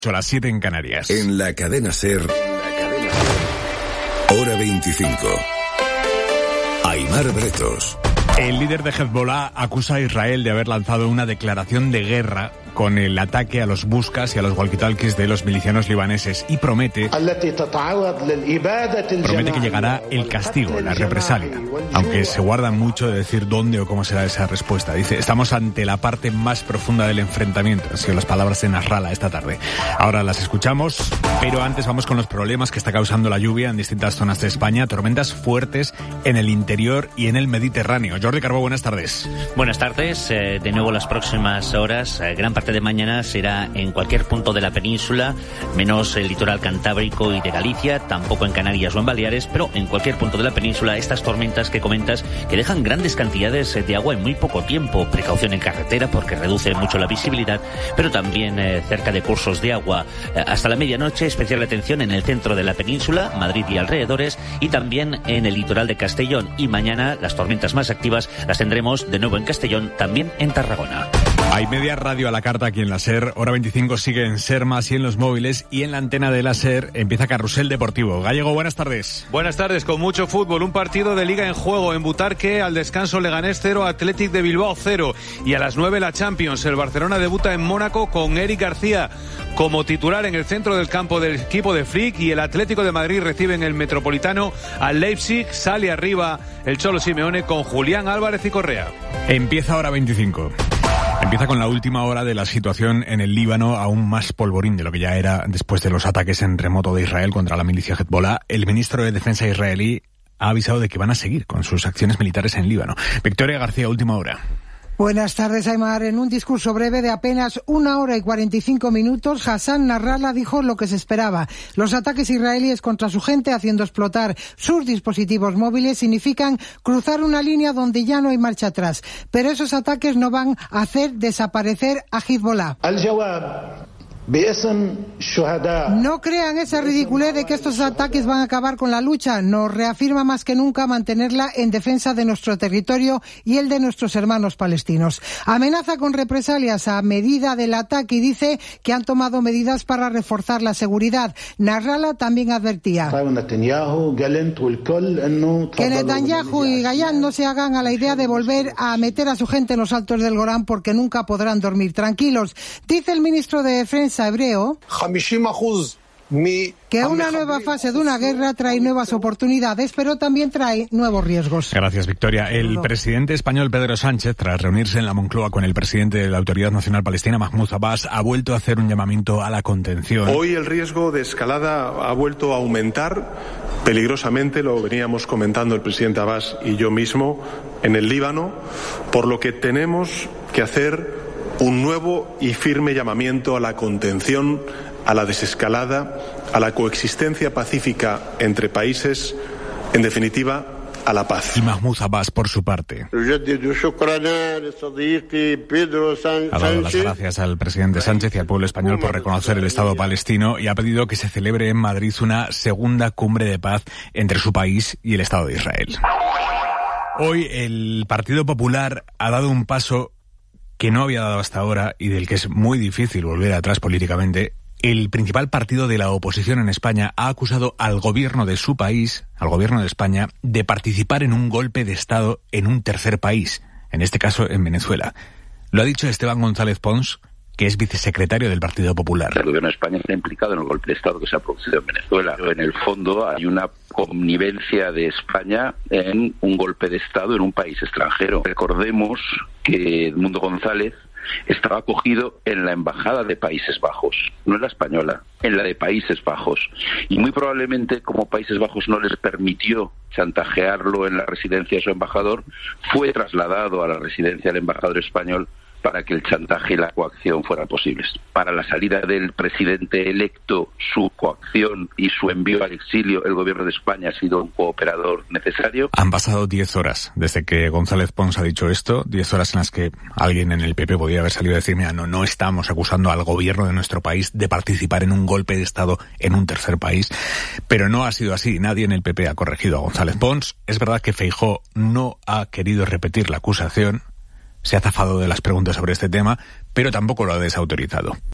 A las 7 en Canarias. En la cadena SER, hora 25. Aimar Bretos. El líder de Hezbollah acusa a Israel de haber lanzado una declaración de guerra con el ataque a los buscas y a los walkie-talkies de los milicianos libaneses y promete que llegará el castigo, la represalia, aunque se guarda mucho de decir dónde o cómo será esa respuesta. Dice, estamos ante la parte más profunda del enfrentamiento, han sido las palabras de Nasrallah esta tarde. Ahora las escuchamos, pero antes vamos con los problemas que está causando la lluvia en distintas zonas de España, tormentas fuertes en el interior y en el Mediterráneo. Jordi Carbó, buenas tardes. Buenas tardes. De nuevo las próximas horas, gran parte de mañana será en cualquier punto de la península, menos el litoral cantábrico y de Galicia, tampoco en Canarias o en Baleares, pero en cualquier punto de la península estas tormentas que comentas que dejan grandes cantidades de agua en muy poco tiempo. Precaución en carretera porque reduce mucho la visibilidad, pero también cerca de cursos de agua. Hasta la medianoche, especial atención en el centro de la península, Madrid y alrededores, y también en el litoral de Castellón. Y mañana las tormentas más activas las tendremos de nuevo en Castellón, también en Tarragona. Hay media radio a la carta aquí en la SER. Hora 25 sigue en SER Más y en los móviles, y en la antena de la SER empieza Carrusel Deportivo. Gallego, buenas tardes. Buenas tardes, con mucho fútbol. Un partido de Liga en juego en Butarque, al descanso Leganés 0, Athletic de Bilbao 0. Y a las 9 la Champions. El Barcelona debuta en Mónaco con Eric García como titular en el centro del campo del equipo de Flick, y el Atlético de Madrid recibe en el Metropolitano al Leipzig. Sale arriba el Cholo Simeone con Julián Álvarez y Correa. Empieza Hora 25. Empieza con la última hora de la situación en el Líbano, aún más polvorín de lo que ya era después de los ataques en remoto de Israel contra la milicia Hezbollah. El ministro de Defensa israelí ha avisado de que van a seguir con sus acciones militares en Líbano. Victoria García, última hora. Buenas tardes, Aimar. En un discurso breve de apenas 1 hora y 45 minutos, Hassan Nasrallah dijo lo que se esperaba. Los ataques israelíes contra su gente, haciendo explotar sus dispositivos móviles, significan cruzar una línea donde ya no hay marcha atrás. Pero esos ataques no van a hacer desaparecer a Hezbollah. No crean esa ridiculez de que estos ataques van a acabar con la lucha. Nos reafirma más que nunca mantenerla en defensa de nuestro territorio y el de nuestros hermanos palestinos. Amenaza con represalias a medida del ataque y dice que han tomado medidas para reforzar la seguridad. Nasrallah también advertía que Netanyahu y Gayán no se hagan a la idea de volver a meter a su gente en los altos del Golán, porque nunca podrán dormir tranquilos. Dice el ministro de Defensa hebreo que una nueva fase de una guerra trae nuevas oportunidades, pero también trae nuevos riesgos. Gracias, Victoria. El presidente español Pedro Sánchez, tras reunirse en la Moncloa con el presidente de la Autoridad Nacional Palestina, Mahmoud Abbas, ha vuelto a hacer un llamamiento a la contención. Hoy el riesgo de escalada ha vuelto a aumentar peligrosamente, lo veníamos comentando el presidente Abbas y yo mismo, en el Líbano, por lo que tenemos que hacer un nuevo y firme llamamiento a la contención, a la desescalada, a la coexistencia pacífica entre países, en definitiva, a la paz. Y Mahmoud Abbas, por su parte, ha dado las gracias al presidente Sánchez y al pueblo español por reconocer el Estado palestino, y ha pedido que se celebre en Madrid una segunda cumbre de paz entre su país y el Estado de Israel. Hoy el Partido Popular ha dado un paso que no había dado hasta ahora y del que es muy difícil volver atrás políticamente. El principal partido de la oposición en España ha acusado al gobierno de su país, al gobierno de España, de participar en un golpe de Estado en un tercer país, en este caso en Venezuela. Lo ha dicho Esteban González Pons, que es vicesecretario del Partido Popular. El gobierno de España está implicado en el golpe de Estado que se ha producido en Venezuela. En el fondo hay una connivencia de España en un golpe de Estado en un país extranjero. Recordemos que Edmundo González estaba acogido en la Embajada de Países Bajos, no en la española, en la de Países Bajos. Y muy probablemente, como Países Bajos no les permitió chantajearlo en la residencia de su embajador, fue trasladado a la residencia del embajador español para que el chantaje y la coacción fueran posibles. Para la salida del presidente electo, su coacción y su envío al exilio, el gobierno de España ha sido un cooperador necesario. Han pasado 10 horas desde que González Pons ha dicho esto, 10 horas en las que alguien en el PP podría haber salido a decir, mira, no estamos acusando al gobierno de nuestro país de participar en un golpe de Estado en un tercer país, pero no ha sido así. Nadie en el PP ha corregido a González Pons. Es verdad que Feijóo no ha querido repetir la acusación, se ha zafado de las preguntas sobre este tema, pero tampoco lo ha desautorizado.